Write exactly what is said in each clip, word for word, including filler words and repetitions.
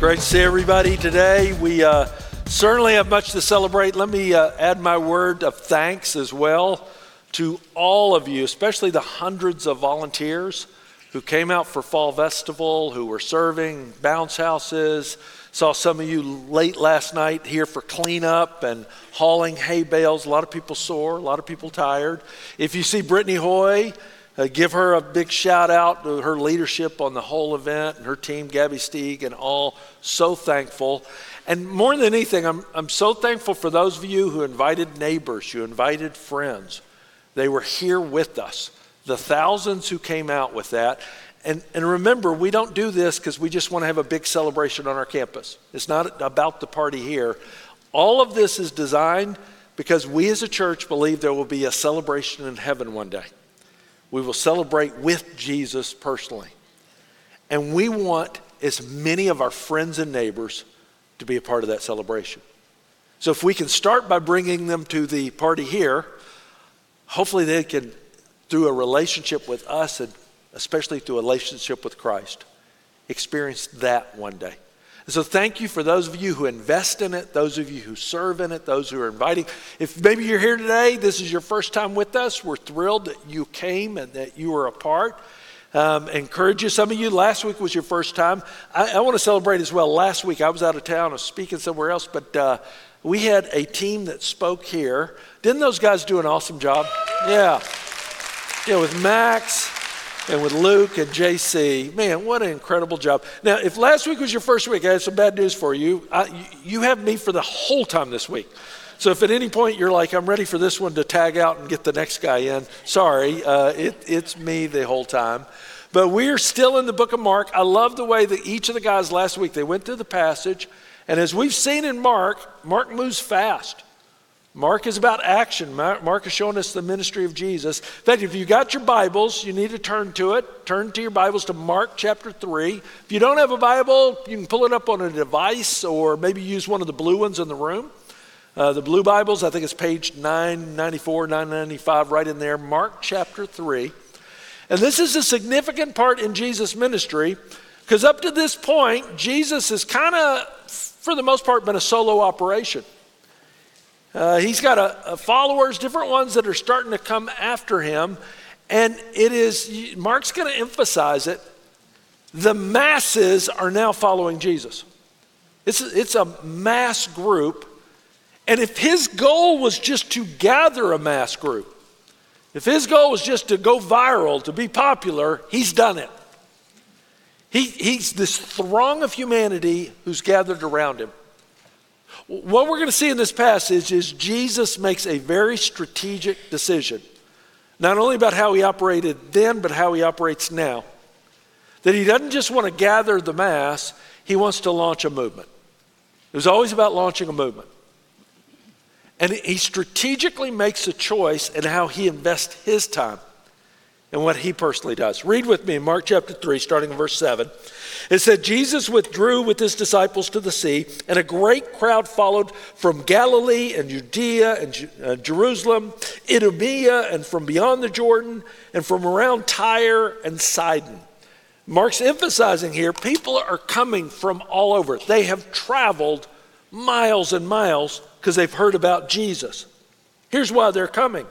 Great to see everybody today. We uh, certainly have much to celebrate. Let me uh, add my word of thanks as well to all of you, especially the hundreds of volunteers who came out for Fall Festival, who were serving bounce houses. Saw some of you late last night here for cleanup and hauling hay bales. A lot of people sore, a lot of people tired. If you see Brittany Hoy, Uh, give her a big shout out to her leadership on the whole event and her team, Gabby Stieg, and all. So thankful. And more than anything, I'm, I'm so thankful for those of you who invited neighbors, who invited friends. They were here with us. The thousands who came out with that. And, and remember, we don't do this because we just want to have a big celebration on our campus. It's not about the party here. All of this is designed because we as a church believe there will be a celebration in heaven one day. We will celebrate with Jesus personally. And we want as many of our friends and neighbors to be a part of that celebration. So if we can start by bringing them to the party here, hopefully they can, through a relationship with us and especially through a relationship with Christ, experience that one day. And so thank you for those of you who invest in it, those of you who serve in it, those who are inviting. If maybe you're here today, this is your first time with us, we're thrilled that you came and that you were a part. Um, encourage you. Some of you, last week was your first time. I, I want to celebrate as well. Last week I was out of town, I was speaking somewhere else, but uh, we had a team that spoke here. Didn't those guys do an awesome job? Yeah. Yeah, with Max and with Luke and J C. Man, what an incredible job. Now, if last week was your first week, I have some bad news for you. I, you have me for the whole time this week. So if at any point you're like, I'm ready for this one to tag out and get the next guy in, sorry, uh, it, it's me the whole time. But we're still in the book of Mark. I love the way that each of the guys last week, they went through the passage. And as we've seen in Mark, Mark moves fast. Mark is about action. Mark is showing us the ministry of Jesus. In fact, if you got your Bibles, you need to turn to it. Turn to your Bibles to Mark chapter three. If you don't have a Bible, you can pull it up on a device or maybe use one of the blue ones in the room. Uh, the blue Bibles, I think it's page nine ninety-four, nine ninety-five, right in there. Mark chapter three. And this is a significant part in Jesus' ministry because up to this point, Jesus has kind of, for the most part, been a solo operation. Uh, he's got a, a followers, different ones that are starting to come after him. And it is, Mark's going to emphasize it, the masses are now following Jesus. It's a, it's a mass group. And if his goal was just to gather a mass group, if his goal was just to go viral, to be popular, he's done it. He, he's this throng of humanity who's gathered around him. What we're going to see in this passage is Jesus makes a very strategic decision, not only about how he operated then, but how he operates now. That he doesn't just want to gather the mass, he wants to launch a movement. It was always about launching a movement. And he strategically makes a choice in how he invests his time and what he personally does. Read with me in Mark chapter three, starting in verse seven. It said, Jesus withdrew with his disciples to the sea, and a great crowd followed from Galilee and Judea and uh, Jerusalem, Idumea, and from beyond the Jordan, and from around Tyre and Sidon. Mark's emphasizing here, people are coming from all over. They have traveled miles and miles because they've heard about Jesus. Here's why they're coming.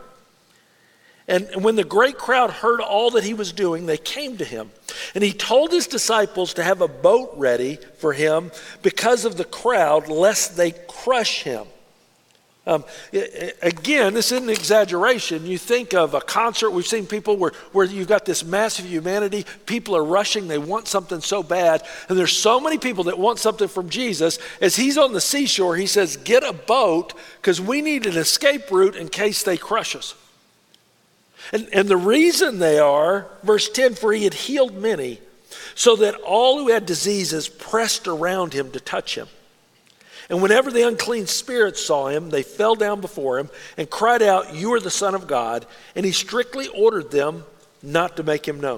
And when the great crowd heard all that he was doing, they came to him. And he told his disciples to have a boat ready for him because of the crowd, lest they crush him. Um, again, this isn't an exaggeration. You think of a concert. We've seen people where, where you've got this massive humanity. People are rushing. They want something so bad. And there's so many people that want something from Jesus. As he's on the seashore, he says, get a boat because we need an escape route in case they crush us. And, and the reason they are, verse ten, for he had healed many, so that all who had diseases pressed around him to touch him. And whenever the unclean spirits saw him, they fell down before him and cried out, you are the Son of God. And he strictly ordered them not to make him known.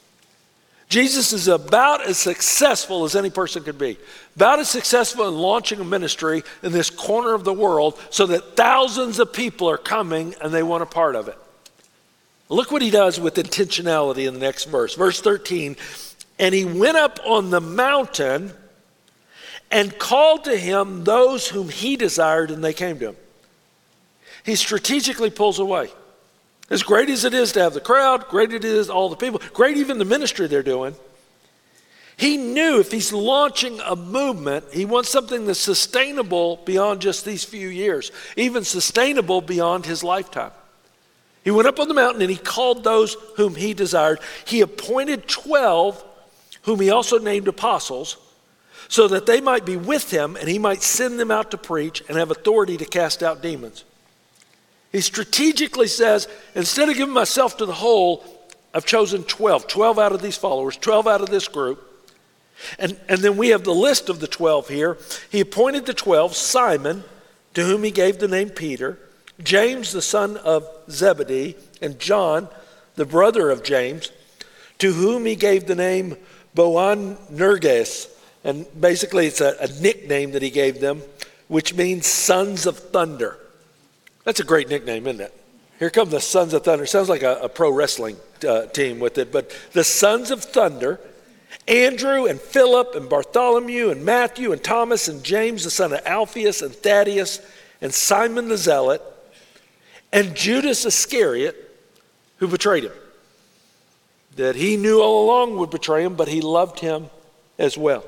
Jesus is about as successful as any person could be. About as successful in launching a ministry in this corner of the world so that thousands of people are coming and they want a part of it. Look what he does with intentionality in the next verse. Verse thirteen, and he went up on the mountain and called to him those whom he desired, and they came to him. He strategically pulls away. As great as it is to have the crowd, great it is all the people, great even the ministry they're doing, he knew if he's launching a movement, he wants something that's sustainable beyond just these few years, even sustainable beyond his lifetime. He went up on the mountain and he called those whom he desired. He appointed twelve, whom he also named apostles, so that they might be with him and he might send them out to preach and have authority to cast out demons. He strategically says, instead of giving myself to the whole, I've chosen twelve, twelve out of these followers, twelve out of this group. And, and then we have the list of the twelve here. He appointed the twelve, Simon, to whom he gave the name Peter, James, the son of Zebedee, and John, the brother of James, to whom he gave the name Boanerges. And basically it's a, a nickname that he gave them, which means sons of thunder. That's a great nickname, isn't it? Here come the Sons of Thunder. Sounds like a, a pro wrestling uh, team with it. But the Sons of Thunder, Andrew and Philip and Bartholomew and Matthew and Thomas and James, the son of Alphaeus and Thaddeus and Simon the Zealot and Judas Iscariot, who betrayed him. That he knew all along would betray him, but he loved him as well.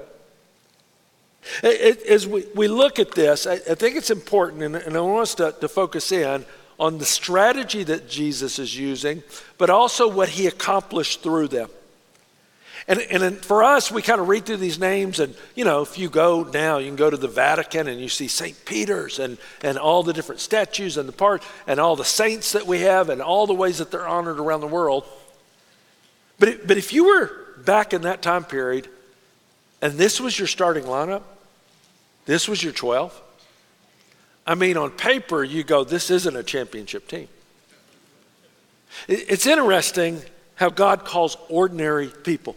As we, we look at this, I, I think it's important, and, and I want us to, to focus in on the strategy that Jesus is using, but also what he accomplished through them. And, and for us, we kind of read through these names, and you know, if you go now, you can go to the Vatican and you see Saint Peter's and, and all the different statues and the part and all the saints that we have and all the ways that they're honored around the world. But, it, but if you were back in that time period and this was your starting lineup, this was your twelve, I mean, on paper, you go, this isn't a championship team. It, it's interesting how God calls ordinary people.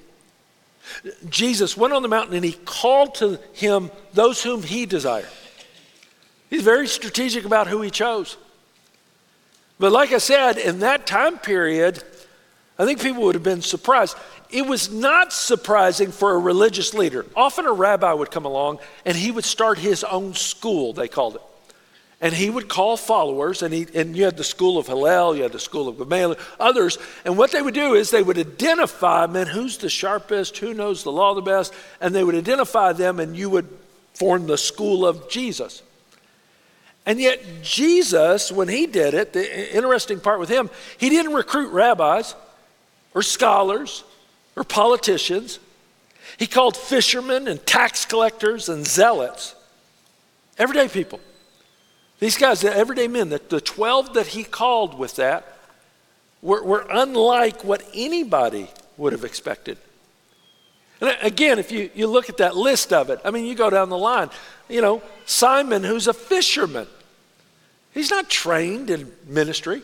Jesus went on the mountain and he called to him those whom he desired. He's very strategic about who he chose. But like I said, in that time period, I think people would have been surprised. It was not surprising for a religious leader. Often a rabbi would come along and he would start his own school, they called it. And he would call followers, and, he, and you had the school of Hillel, you had the school of Gamaliel, others. And what they would do is they would identify, man, who's the sharpest, who knows the law the best, and they would identify them, and you would form the school of Jesus. And yet Jesus, when he did it, the interesting part with him, he didn't recruit rabbis or scholars or politicians. He called fishermen and tax collectors and zealots, everyday people. These guys, the everyday men, the, the twelve that he called with that were, were unlike what anybody would have expected. And again, if you, you look at that list of it, I mean, you go down the line, you know, Simon, who's a fisherman. He's not trained in ministry.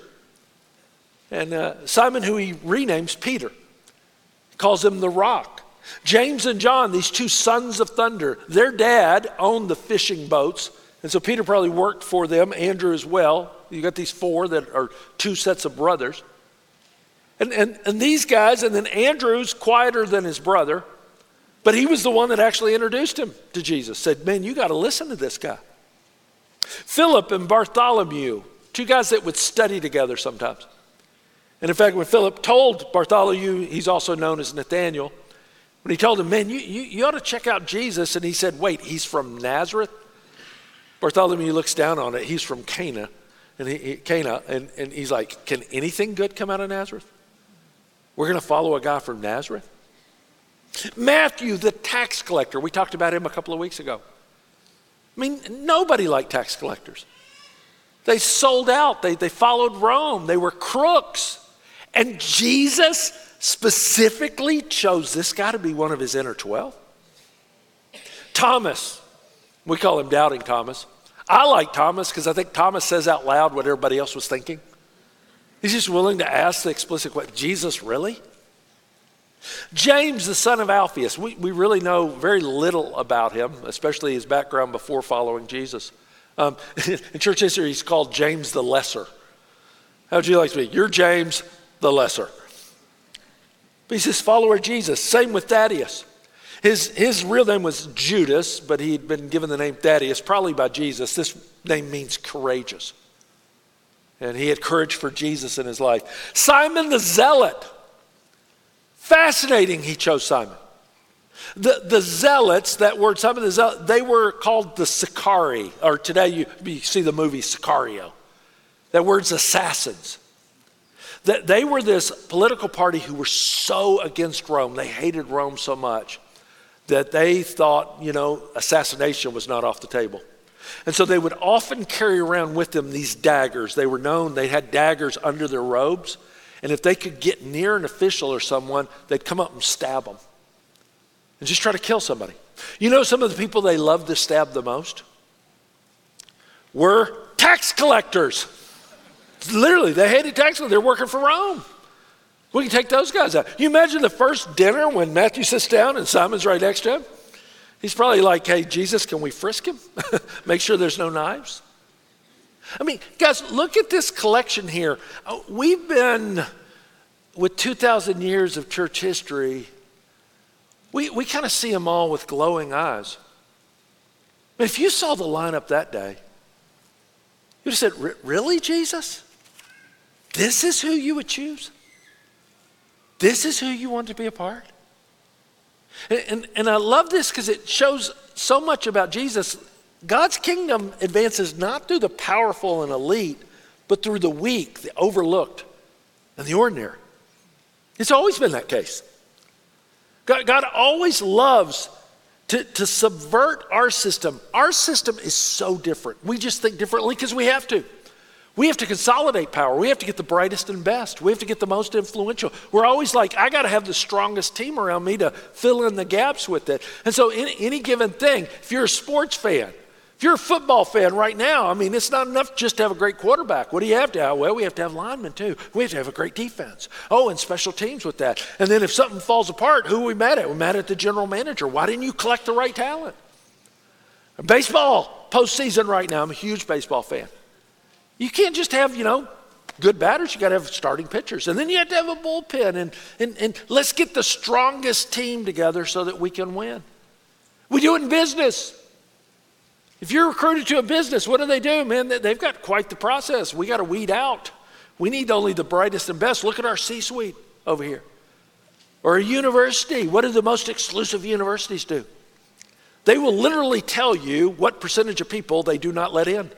And uh, Simon, who he renames Peter, calls him the Rock. James and John, these two sons of thunder, their dad owned the fishing boats. And so Peter probably worked for them, Andrew as well. You got these four that are two sets of brothers. And, and, and these guys, and then Andrew's quieter than his brother, but he was the one that actually introduced him to Jesus, said, man, you got to listen to this guy. Philip and Bartholomew, two guys that would study together sometimes. And in fact, when Philip told Bartholomew, he's also known as Nathaniel, when he told him, man, you, you, you ought to check out Jesus, and he said, wait, he's from Nazareth? Bartholomew looks down on it. He's from Cana, and he, he, Cana, and, and he's like, can anything good come out of Nazareth? We're going to follow a guy from Nazareth? Matthew, the tax collector. We talked about him a couple of weeks ago. I mean, nobody liked tax collectors. They sold out. They, they followed Rome. They were crooks. And Jesus specifically chose this guy to be one of his inner twelve. Thomas. We call him Doubting Thomas. I like Thomas because I think Thomas says out loud what everybody else was thinking. He's just willing to ask the explicit question, Jesus, really? James, the son of Alphaeus. We, we really know very little about him, especially his background before following Jesus. Um, in church history, he's called James the Lesser. How would you like to be? You're James the Lesser. But he's this follower of Jesus. Same with Thaddeus. His, his real name was Judas, but he'd been given the name Thaddeus, probably by Jesus. This name means courageous. And he had courage for Jesus in his life. Simon the Zealot. Fascinating, he chose Simon. The, the Zealots, that word, Simon the Zealot, they were called the Sicarii, or today you, you see the movie Sicario. That word's assassins. That they were this political party who were so against Rome. They hated Rome so much that they thought, you know, assassination was not off the table. And so they would often carry around with them these daggers. They were known, they had daggers under their robes. And if they could get near an official or someone, they'd come up and stab them. And just try to kill somebody. You know some of the people they loved to stab the most? Were tax collectors. Literally, they hated tax collectors. They're working for Rome. We can take those guys out. You imagine the first dinner when Matthew sits down and Simon's right next to him? He's probably like, hey, Jesus, can we frisk him? Make sure there's no knives. I mean, guys, look at this collection here. We've been, with two thousand years of church history, we, we kind of see them all with glowing eyes. But if you saw the lineup that day, you'd have said, really, Jesus? This is who you would choose? This is who you want to be a part? And, and, and I love this because it shows so much about Jesus. God's kingdom advances not through the powerful and elite, but through the weak, the overlooked, and the ordinary. It's always been that case. God, God always loves to, to subvert our system. Our system is so different. We just think differently because we have to. We have to consolidate power. We have to get the brightest and best. We have to get the most influential. We're always like, I got to have the strongest team around me to fill in the gaps with it. And so in any given thing, if you're a sports fan, if you're a football fan right now, I mean, it's not enough just to have a great quarterback. What do you have to have? Well, we have to have linemen too. We have to have a great defense. Oh, and special teams with that. And then if something falls apart, who are we mad at? We're mad at the general manager. Why didn't you collect the right talent? Baseball, postseason right now. I'm a huge baseball fan. You can't just have, you know, good batters. You got to have starting pitchers. And then you have to have a bullpen. And, and, and let's get the strongest team together so that we can win. We do it in business. If you're recruited to a business, what do they do, man? They've got quite the process. We got to weed out. We need only the brightest and best. Look at our C-suite over here. Or a university. What do the most exclusive universities do? They will literally tell you what percentage of people they do not let in.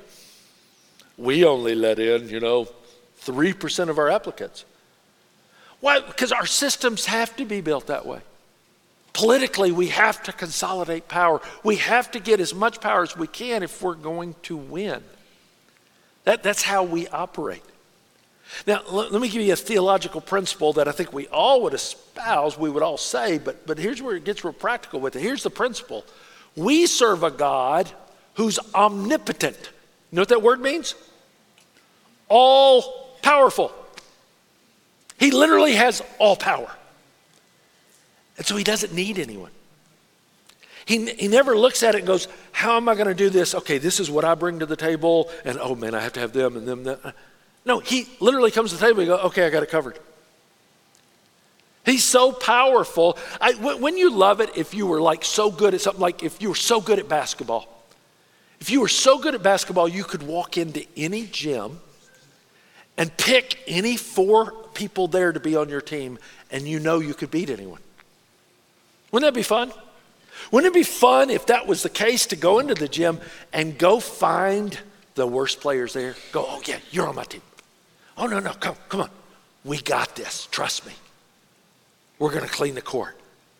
We only let in, you know, three percent of our applicants. Why? Because our systems have to be built that way. Politically, we have to consolidate power. We have to get as much power as we can if we're going to win. That, that's how we operate. Now, let, let me give you a theological principle that I think we all would espouse, we would all say, but, but here's where it gets real practical with it. Here's the principle. We serve a God who's omnipotent. You know what that word means? All powerful. He literally has all power. And so he doesn't need anyone. He, he never looks at it and goes, how am I going to do this? Okay, this is what I bring to the table. And oh man, I have to have them and them. them. No, he literally comes to the table and goes, okay, I got it covered. He's so powerful. I, when you love it, if you were like so good at something, like if you were so good at basketball, if you were so good at basketball, you could walk into any gym and pick any four people there to be on your team, and you know you could beat anyone. Wouldn't that be fun? Wouldn't it be fun if that was the case to go into the gym and go find the worst players there? Go, oh yeah, you're on my team. Oh no, no, come, come on. We got this, trust me. We're gonna clean the court.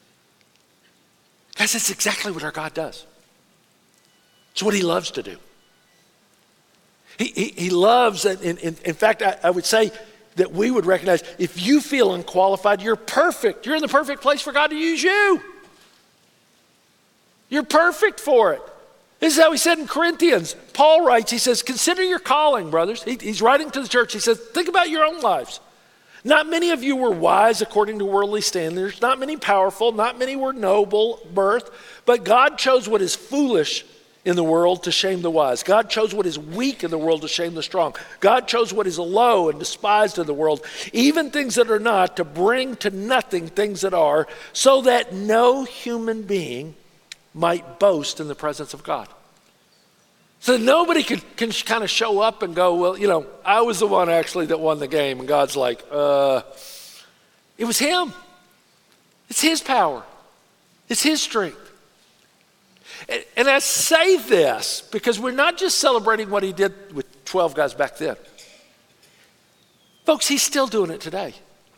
Guys, that's exactly what our God does. It's what he loves to do. He, he, he loves, and in, in, in fact, I, I would say that we would recognize if you feel unqualified, you're perfect. You're in the perfect place for God to use you. You're perfect for it. This is how he said in Corinthians. Paul writes, he says, consider your calling, brothers. He, he's writing to the church. He says, think about your own lives. Not many of you were wise according to worldly standards. Not many powerful. Not many were noble birth. But God chose what is foolish in the world to shame the wise. God chose what is weak in the world to shame the strong. God chose what is low and despised in the world, even things that are not, to bring to nothing things that are, so that no human being might boast in the presence of God. So nobody can, can kind of show up and go, well, you know, I was the one actually that won the game. And God's like, uh, it was him. It's his power. It's his strength. And, and I say this because we're not just celebrating what he did with twelve guys back then. Folks, he's still doing it today.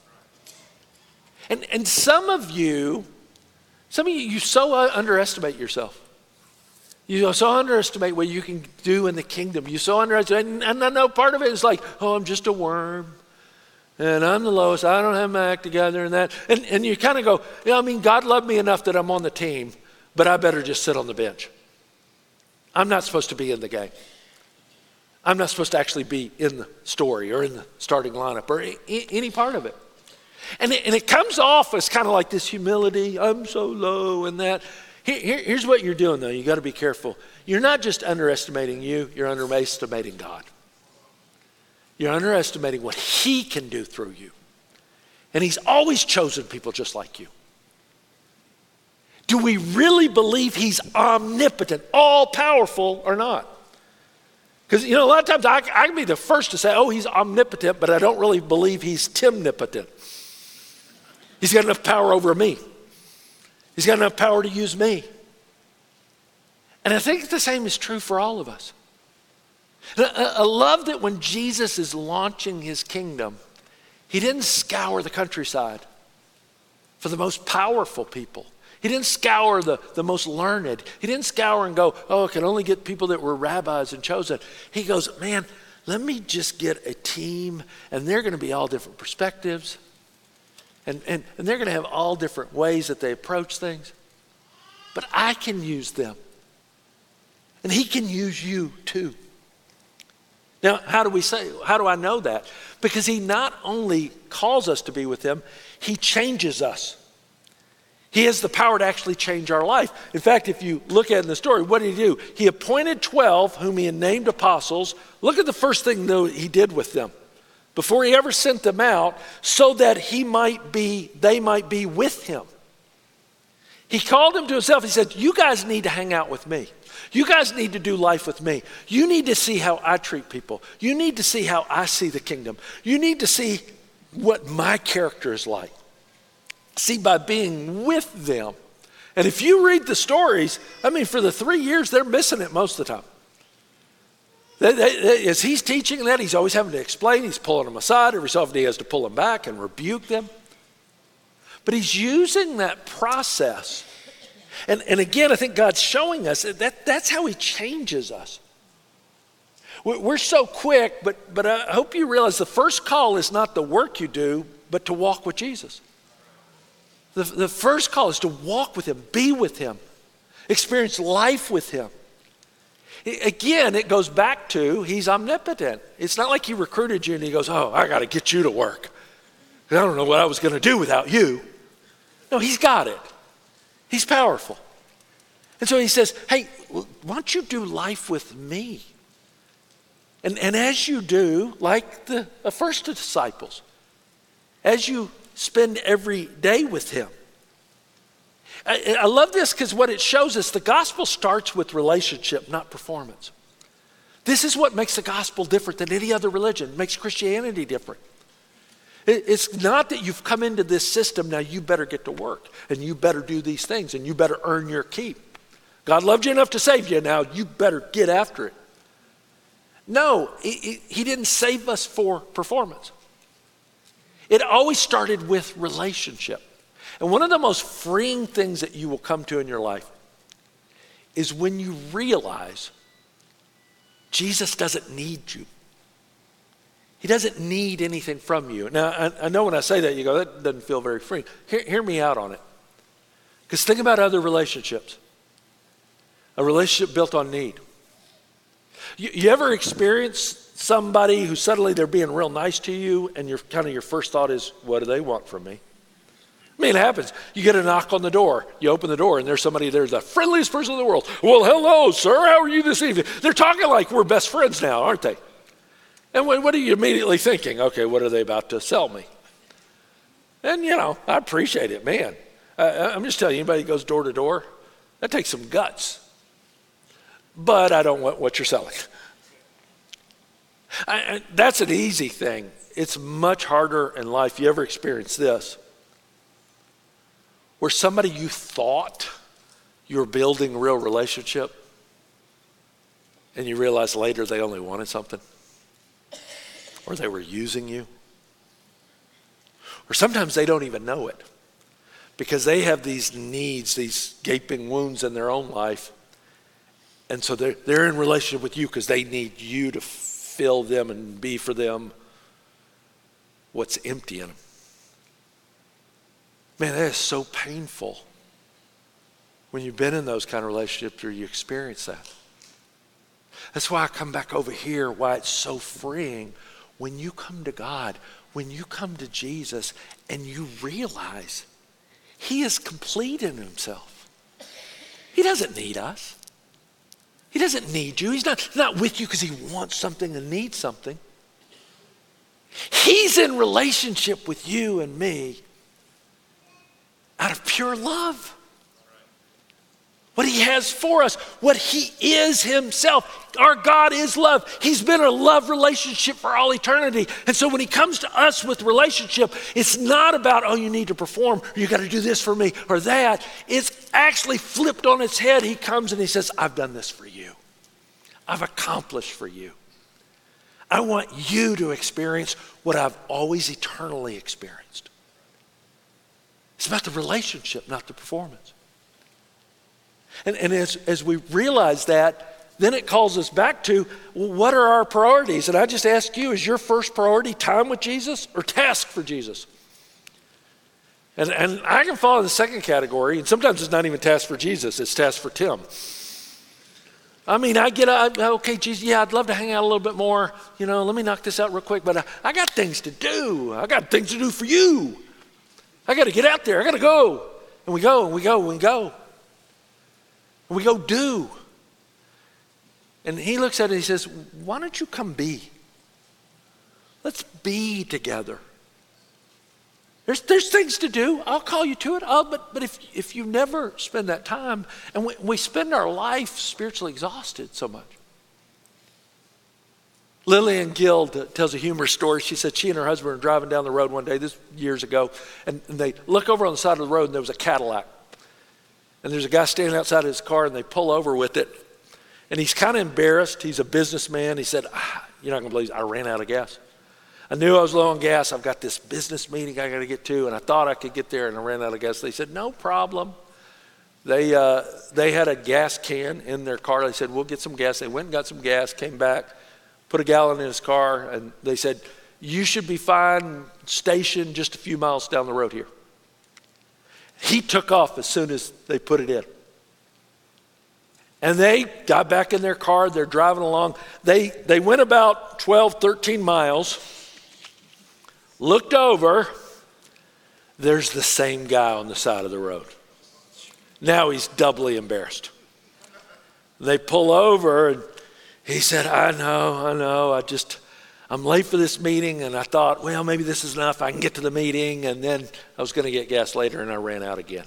And, and some of you, some of you, you so uh, underestimate yourself. You so underestimate what you can do in the kingdom. You so underestimate, and, and I know part of it is like, oh, I'm just a worm. And I'm the lowest. I don't have my act together and that. And, and you kind of go, yeah, I mean, God loved me enough that I'm on the team, but I better just sit on the bench. I'm not supposed to be in the game. I'm not supposed to actually be in the story or in the starting lineup or I- any part of it. And it, and it comes off as kind of like this humility. I'm so low and that. Here, here, here's what you're doing, though. You got to be careful. You're not just underestimating you. You're underestimating God. You're underestimating what he can do through you. And he's always chosen people just like you. Do we really believe he's omnipotent, all-powerful, or not? Because, you know, a lot of times I, I can be the first to say, oh, he's omnipotent, but I don't really believe he's timnipotent. He's got enough power over me. He's got enough power to use me. And I think the same is true for all of us. I, I love that when Jesus is launching his kingdom, he didn't scour the countryside for the most powerful people. He didn't scour the, the most learned. He didn't scour and go, oh, I can only get people that were rabbis and chosen. He goes, man, let me just get a team, and they're going to be all different perspectives. And, and, and they're going to have all different ways that they approach things. But I can use them. And he can use you too. Now, how do we say, how do I know that? Because he not only calls us to be with him, he changes us. He has the power to actually change our life. In fact, if you look at it in the story, what did he do? He appointed twelve whom he had named apostles. Look at the first thing though he did with them before he ever sent them out, so that he might be, they might be with him. He called them to himself. He said, you guys need to hang out with me. You guys need to do life with me. You need to see how I treat people. You need to see how I see the kingdom. You need to see what my character is like. See, by being with them. And if you read the stories, I mean, for the three years, they're missing it most of the time. They, they, they, as he's teaching that, he's always having to explain. He's pulling them aside. Every so often he has to pull them back and rebuke them. But he's using that process. And, and again, I think God's showing us that that's how he changes us. We're, we're so quick, but, but I hope you realize the first call is not the work you do, but to walk with Jesus. The, the first call is to walk with him, be with him, experience life with him. It, again, it goes back to he's omnipotent. It's not like he recruited you and he goes, oh, I got to get you to work. I don't know what I was going to do without you. No, he's got it. He's powerful. And so he says, hey, why don't you do life with me? And, and as you do, like the, the first disciples, as you spend every day with him. I, I love this because what it shows us, the gospel starts with relationship, not performance. This is what makes the gospel different than any other religion. It makes Christianity different. It, it's not that you've come into this system, now you better get to work and you better do these things and you better earn your keep. God loved you enough to save you, now you better get after it. No, it, it, he didn't save us for performance. It always started with relationship. And one of the most freeing things that you will come to in your life is when you realize Jesus doesn't need you. He doesn't need anything from you. Now, I, I know when I say that, you go, that doesn't feel very freeing. Hear, hear me out on it. Because think about other relationships. A relationship built on need. You, you ever experience somebody who suddenly they're being real nice to you and your kind of your first thought is, what do they want from me? I mean, it happens. You get a knock on the door. You open the door, and there's somebody there, the friendliest person in the world. Well, hello, sir. How are you this evening? They're talking like we're best friends now, aren't they? And what, what are you immediately thinking? Okay, what are they about to sell me? And, you know, I appreciate it, man. I, I'm just telling you, anybody who goes door to door, that takes some guts. But I don't want what you're selling. I, I, that's an easy thing. It's much harder in life. You ever experience this? Where somebody you thought you were building a real relationship, and you realize later they only wanted something, or they were using you, or sometimes they don't even know it because they have these needs, these gaping wounds in their own life, and so they're, they're in relationship with you because they need you to fill them and be for them what's empty in them. Man, that is so painful when you've been in those kind of relationships or you experience that. That's why I come back over here, why it's so freeing when you come to God, when you come to Jesus and you realize he is complete in himself. He doesn't need us. He doesn't need you. He's not, not with you because he wants something and needs something. He's in relationship with you and me out of pure love. What he has for us, what he is himself. Our God is love. He's been a love relationship for all eternity. And so when he comes to us with relationship, it's not about, oh, you need to perform, or you got to do this for me or that. It's actually flipped on its head. He comes and he says, I've done this for you. I've accomplished for you. I want you to experience what I've always eternally experienced. It's about the relationship, not the performance. And, and as, as we realize that, then it calls us back to, well, what are our priorities? And I just ask you, is your first priority time with Jesus or task for Jesus? And, and I can fall in the second category, and sometimes it's not even task for Jesus, it's task for Tim. I mean, I get, uh, okay, Jesus, yeah, I'd love to hang out a little bit more. You know, let me knock this out real quick, but I, I got things to do. I got things to do for you. I got to get out there. I got to go. And we go, and we go, and we go. And we go do. And he looks at it and he says, why don't you come be? Let's be together. There's, there's things to do. I'll call you to it. I'll, but but if, if you never spend that time, and we, we spend our life spiritually exhausted so much. Lillian Gill tells a humorous story. She said she and her husband were driving down the road one day, this years ago, and, and they look over on the side of the road and there was a Cadillac. And there's a guy standing outside his car and they pull over with it. And he's kind of embarrassed. He's a businessman. He said, ah, you're not going to believe it. I ran out of gas. I knew I was low on gas. I've got this business meeting I got to get to, and I thought I could get there, and I ran out of gas. They said, no problem. They uh, they had a gas can in their car. They said, we'll get some gas. They went and got some gas, came back, put a gallon in his car, and they said, you should be fine, stationed just a few miles down the road here. He took off as soon as they put it in. And they got back in their car. They're driving along. They, they went about twelve, thirteen miles, looked over. There's the same guy on the side of the road. Now he's doubly embarrassed. They pull over and he said, I know, I know. I just, I'm late for this meeting. And I thought, well, maybe this is enough. I can get to the meeting. And then I was going to get gas later and I ran out again.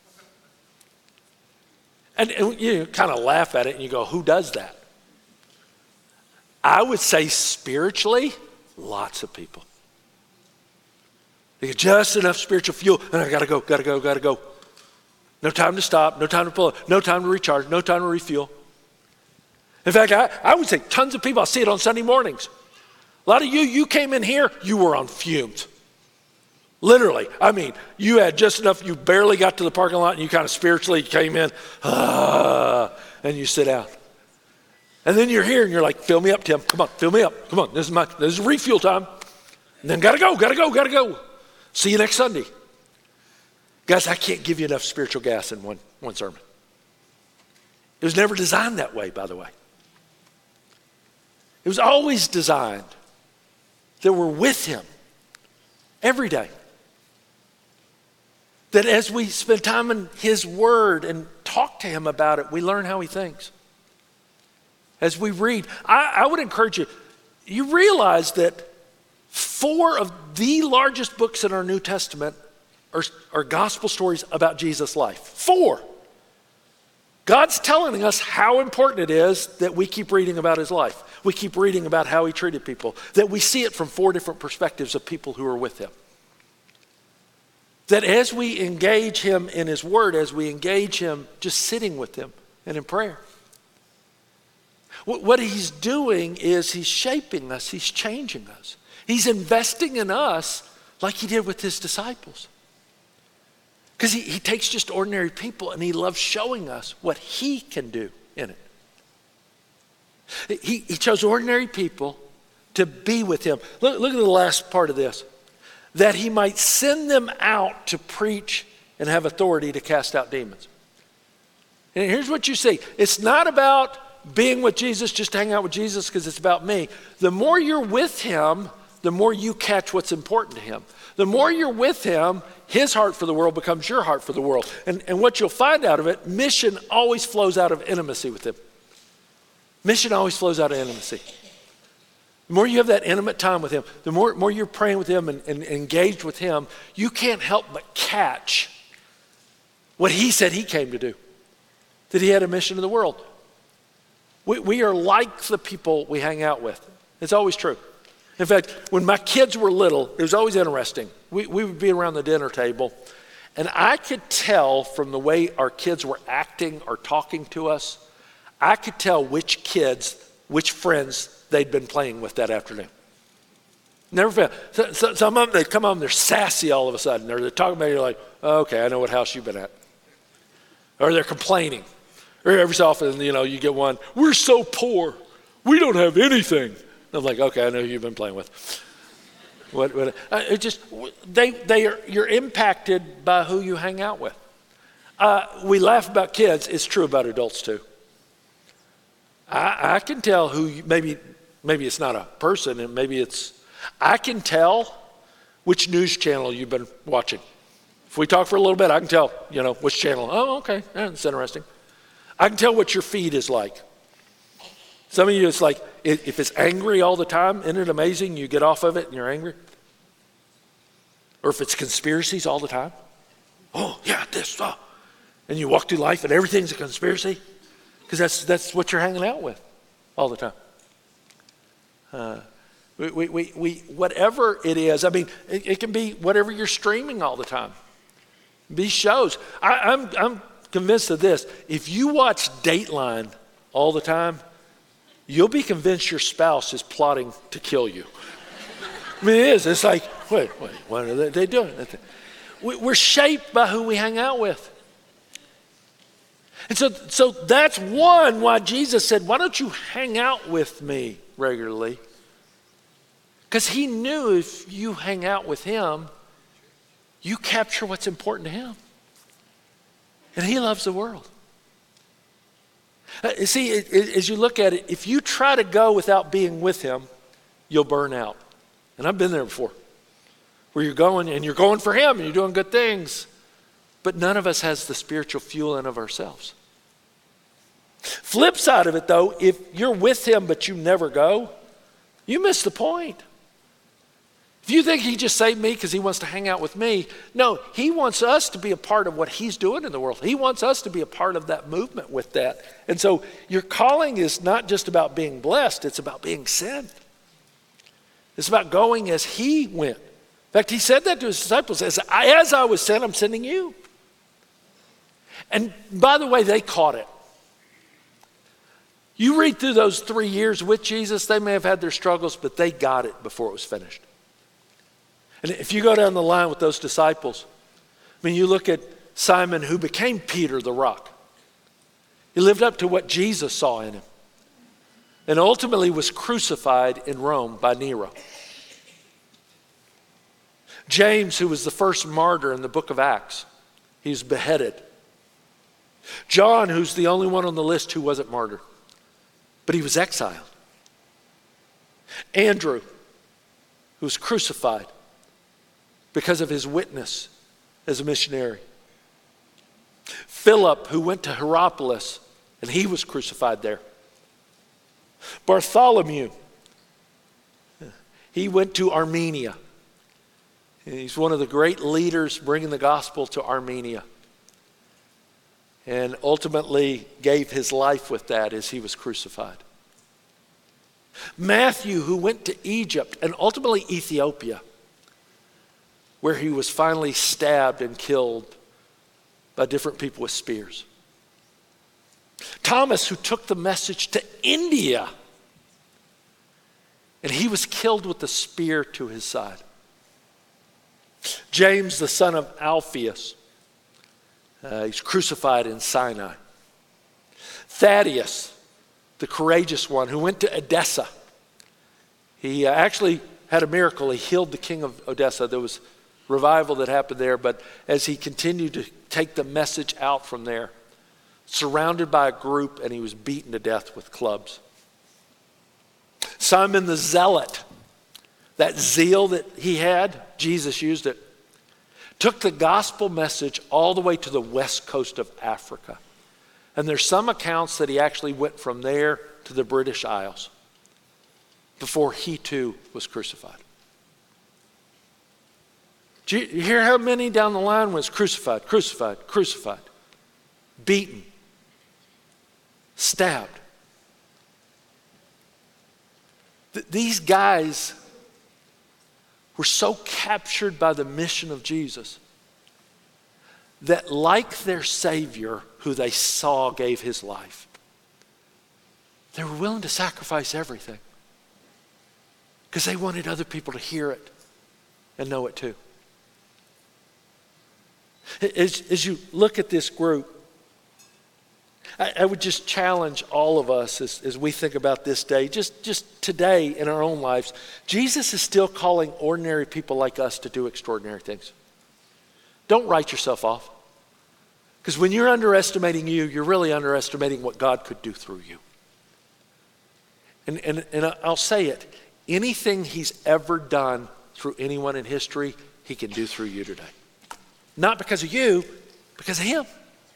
And, and you kind of laugh at it and you go, who does that? I would say spiritually, lots of people. They get just enough spiritual fuel, and I gotta go, gotta go, gotta go. No time to stop, no time to pull up, no time to recharge, no time to refuel. In fact, I, I would say tons of people, I see it on Sunday mornings. A lot of you, you came in here, you were on fumes. Literally, I mean, you had just enough, you barely got to the parking lot and you kind of spiritually came in, ah, and you sit down. And then you're here and you're like, fill me up, Tim, come on, fill me up, come on, this is my, this is refuel time. And then gotta go, gotta go, gotta go. See you next Sunday. Guys, I can't give you enough spiritual gas in one, one sermon. It was never designed that way, by the way. It was always designed that we're with him every day. That as we spend time in his word and talk to him about it, we learn how he thinks. As we read, I, I would encourage you, you realize that four of the largest books in our New Testament are, are gospel stories about Jesus' life. Four. God's telling us how important it is that we keep reading about his life. We keep reading about how he treated people, that we see it from four different perspectives of people who are with him. That as we engage him in his word, as we engage him just sitting with him and in prayer, what he's doing is he's shaping us, he's changing us. He's investing in us like he did with his disciples. Because he, he takes just ordinary people and he loves showing us what he can do in it. He, he chose ordinary people to be with him. Look, look at the last part of this. That he might send them out to preach and have authority to cast out demons. And here's what you see. It's not about being with Jesus, just to hang out with Jesus because it's about me. The more you're with him, the more you catch what's important to him. The more you're with him, his heart for the world becomes your heart for the world. And, and what you'll find out of it, mission always flows out of intimacy with him. Mission always flows out of intimacy. The more you have that intimate time with him, the more, more you're praying with him and, and engaged with him, you can't help but catch what he said he came to do. That he had a mission in the world. We, we are like the people we hang out with. It's always true. In fact, when my kids were little, it was always interesting. We, we would be around the dinner table, and I could tell from the way our kids were acting or talking to us, I could tell which kids, which friends they'd been playing with that afternoon. Never failed. So, so, some of them, they'd come home, they're sassy all of a sudden. Or they're talking about it, you're like, oh, okay, I know what house you've been at. Or they're complaining. Or every so often, you know, you get one, we're so poor. We don't have anything. I'm like, okay, I know who you've been playing with. What, what, uh, it just, they, they are, you're impacted by who you hang out with. Uh, we laugh about kids. It's true about adults too. I, I can tell who, you, maybe, maybe it's not a person, and maybe it's, I can tell which news channel you've been watching. If we talk for a little bit, I can tell, you know, which channel. Oh, okay, that's interesting. I can tell what your feed is like. Some of you, it's like, if it's angry all the time, isn't it amazing? You get off of it and you're angry. Or if it's conspiracies all the time. Oh, yeah, this, oh. And you walk through life and everything's a conspiracy. Because that's that's what you're hanging out with all the time. Uh, we, we, we, we, whatever it is, I mean, it, it can be whatever you're streaming all the time. Be shows. I, I'm, I'm convinced of this. If you watch Dateline all the time, you'll be convinced your spouse is plotting to kill you. I mean, it is. It's like, wait, wait, what are they doing? We're shaped by who we hang out with. And so, so that's one why Jesus said, why don't you hang out with me regularly? Because he knew if you hang out with him, you capture what's important to him. And he loves the world. Uh, see, it, it, as you look at it, if you try to go without being with him, you'll burn out. And I've been there before, where you're going and you're going for him and you're doing good things, but none of us has the spiritual fuel in of ourselves. Flip side of it, though, if you're with him but you never go, you miss the point. If you think he just saved me because he wants to hang out with me, no, he wants us to be a part of what he's doing in the world. He wants us to be a part of that movement with that. And so your calling is not just about being blessed, it's about being sent. It's about going as he went. In fact, he said that to his disciples, as I, as I was sent, I'm sending you. And by the way, they caught it. You read through those three years with Jesus, they may have had their struggles, but they got it before it was finished. And if you go down the line with those disciples, I mean, you look at Simon, who became Peter the rock. He lived up to what Jesus saw in him. And ultimately was crucified in Rome by Nero. James, who was the first martyr in the book of Acts, he was beheaded. John, who's the only one on the list who wasn't martyred, but he was exiled. Andrew, who was crucified because of his witness as a missionary. Philip, who went to Hierapolis, and he was crucified there. Bartholomew, he went to Armenia. He's one of the great leaders bringing the gospel to Armenia. And ultimately gave his life with that as he was crucified. Matthew, who went to Egypt and ultimately Ethiopia, where he was finally stabbed and killed by different people with spears. Thomas, who took the message to India, and he was killed with a spear to his side. James, the son of Alphaeus, uh, he's crucified in Sinai. Thaddeus, the courageous one, who went to Edessa. He uh, actually had a miracle. He healed the king of Odessa. There was revival that happened there, but as he continued to take the message out from there, surrounded by a group, and he was beaten to death with clubs. Simon the Zealot, that zeal that he had, Jesus used it, took the gospel message all the way to the west coast of Africa. And there's some accounts that he actually went from there to the British Isles before he too was crucified. Do you hear how many down the line was crucified, crucified, crucified, beaten, stabbed? Th- these guys were so captured by the mission of Jesus that, like their Savior, who they saw gave his life, they were willing to sacrifice everything because they wanted other people to hear it and know it too. As, as you look at this group, I, I would just challenge all of us as, as we think about this day, just, just today in our own lives. Jesus is still calling ordinary people like us to do extraordinary things. Don't write yourself off. Because when you're underestimating you, you're really underestimating what God could do through you. And, and, and I'll say it, anything he's ever done through anyone in history, he can do through you today. Not because of you, because of him.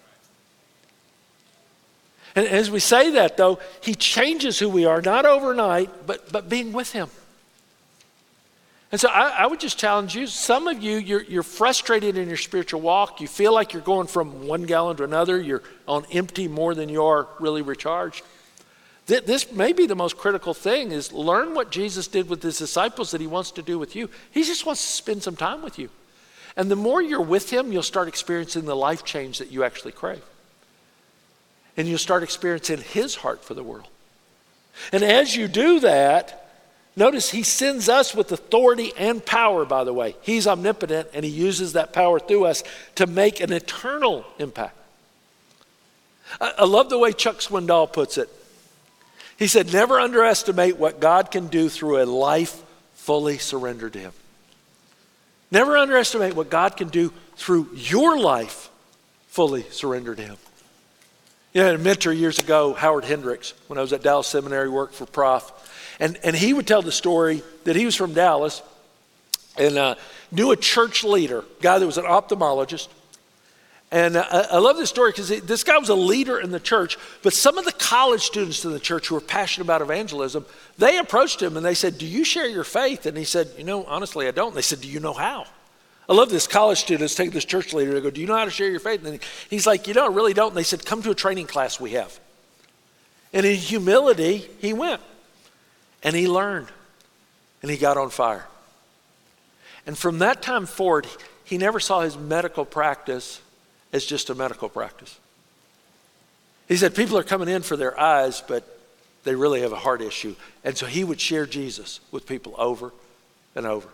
And as we say that, though, he changes who we are, not overnight, but, but being with him. And so I, I would just challenge you, some of you, you're, you're frustrated in your spiritual walk. You feel like you're going from one gallon to another. You're on empty more than you are really recharged. Th- this may be the most critical thing, is learn what Jesus did with his disciples that he wants to do with you. He just wants to spend some time with you. And the more you're with him, you'll start experiencing the life change that you actually crave. And you'll start experiencing his heart for the world. And as you do that, notice he sends us with authority and power, by the way. He's omnipotent, and he uses that power through us to make an eternal impact. I, I love the way Chuck Swindoll puts it. He said, never underestimate what God can do through a life fully surrendered to him. Never underestimate what God can do through your life fully surrendered to him. You know, I had a mentor years ago, Howard Hendricks, when I was at Dallas Seminary, worked for Prof. And, and he would tell the story that he was from Dallas and uh, knew a church leader, a guy that was an ophthalmologist. And uh, I love this story because this guy was a leader in the church, but some of the college students in the church who were passionate about evangelism, they approached him and they said, do you share your faith? And he said, you know, honestly, I don't. And they said, do you know how? I love this college students take this church leader, they go, do you know how to share your faith? And he's like, you know, I really don't. And they said, come to a training class we have. And in humility, he went. And he learned, and he got on fire. And from that time forward, he never saw his medical practice as just a medical practice. He said people are coming in for their eyes, but they really have a heart issue. And so he would share Jesus with people over and over.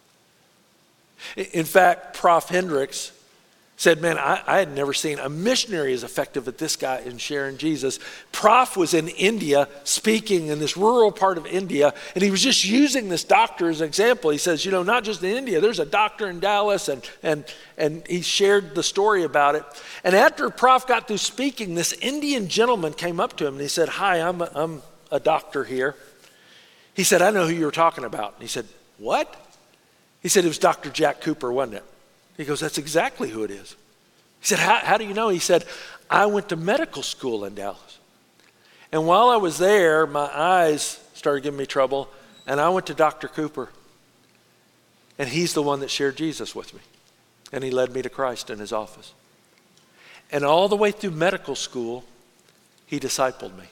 In fact, Prof Hendricks said, man, I, I had never seen a missionary as effective as this guy in sharing Jesus. Prof was in India speaking in this rural part of India, and he was just using this doctor as an example. He says, you know, not just in India, there's a doctor in Dallas, and, and, and he shared the story about it. And after Prof got through speaking, this Indian gentleman came up to him, and he said, hi, I'm a, I'm a doctor here. He said, I know who you were talking about. And he said, what? He said, it was Doctor Jack Cooper, wasn't it? He goes, that's exactly who it is. He said, how, how do you know? He said, I went to medical school in Dallas. And while I was there, my eyes started giving me trouble, and I went to Doctor Cooper. And he's the one that shared Jesus with me. And he led me to Christ in his office. And all the way through medical school, he discipled me.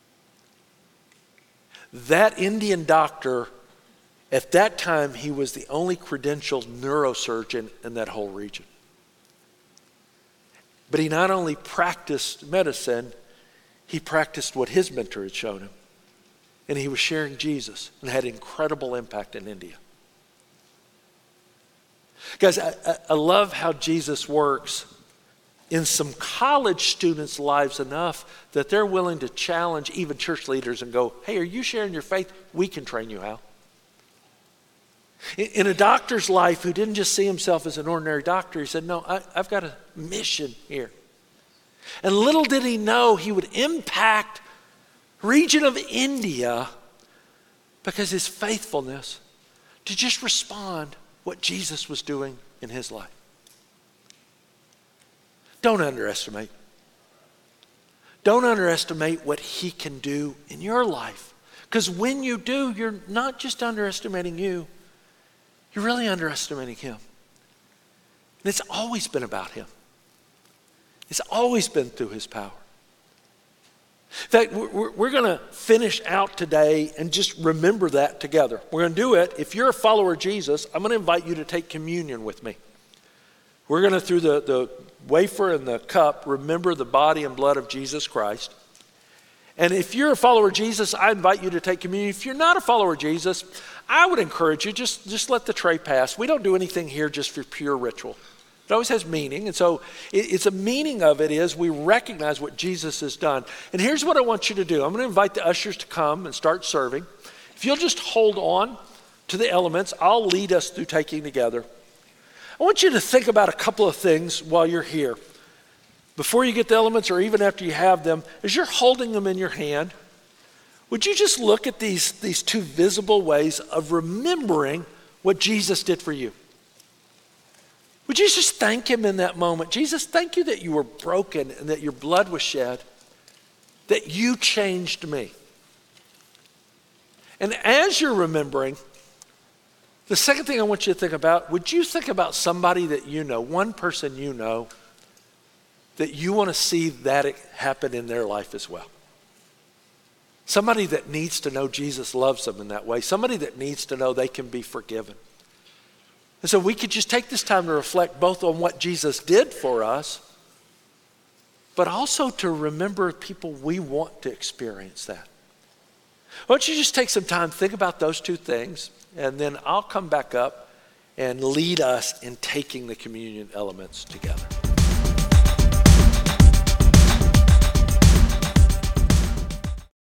That Indian doctor, at that time, he was the only credentialed neurosurgeon in that whole region. But he not only practiced medicine, he practiced what his mentor had shown him. And he was sharing Jesus and had incredible impact in India. Guys, I, I, I love how Jesus works in some college students' lives enough that they're willing to challenge even church leaders and go, hey, are you sharing your faith? We can train you how. In, in a doctor's life who didn't just see himself as an ordinary doctor, he said, no, I, I've got a mission here. And little did he know he would impact region of India because his faithfulness to just respond what Jesus was doing in his life. Don't underestimate. Don't underestimate what he can do in your life. Because when you do, you're not just underestimating you, you're really underestimating him. And it's always been about him. It's always been through his power. In fact, we're, we're going to finish out today and just remember that together. We're going to do it. If you're a follower of Jesus, I'm going to invite you to take communion with me. We're going to, through the, the wafer and the cup, remember the body and blood of Jesus Christ. And if you're a follower of Jesus, I invite you to take communion. If you're not a follower of Jesus, I would encourage you, just, just let the tray pass. We don't do anything here just for pure ritual. It always has meaning. And so it, it's a meaning of it is we recognize what Jesus has done. And here's what I want you to do. I'm going to invite the ushers to come and start serving. If you'll just hold on to the elements, I'll lead us through taking together. I want you to think about a couple of things while you're here. Before you get the elements or even after you have them, as you're holding them in your hand, would you just look at these, these two visible ways of remembering what Jesus did for you? Would you just thank him in that moment? Jesus, thank you that you were broken and that your blood was shed, that you changed me. And as you're remembering, the second thing I want you to think about, would you think about somebody that you know, one person you know, that you want to see that happen in their life as well? Somebody that needs to know Jesus loves them in that way. Somebody that needs to know they can be forgiven. And so we could just take this time to reflect both on what Jesus did for us, but also to remember people we want to experience that. Why don't you just take some time, think about those two things, and then I'll come back up and lead us in taking the communion elements together.